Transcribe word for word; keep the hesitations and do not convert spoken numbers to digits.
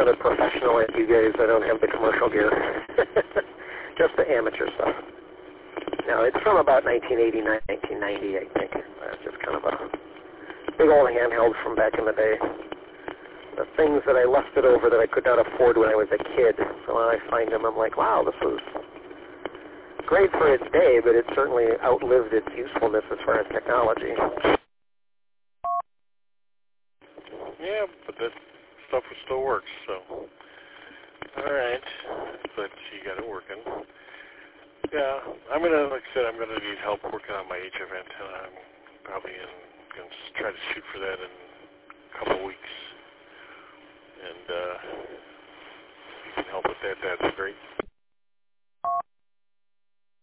sounded professional like you guys. I don't have the commercial gear. Just the amateur stuff. No, it's from about nineteen eighty-nine, nineteen ninety, I think. It's just kind of a big old handheld from back in the day. The things that I lusted over that I could not afford when I was a kid. So when I find them, I'm like, wow, this was great for its day, but it certainly outlived its usefulness as far as technology. Yeah, but that stuff still works, so. All right, but you got it working. Yeah, I'm going to, like I said, I'm going to need help working on my H event, and I'm probably going to try to shoot for that in a couple weeks. And uh, if you can help with that, that'd be great.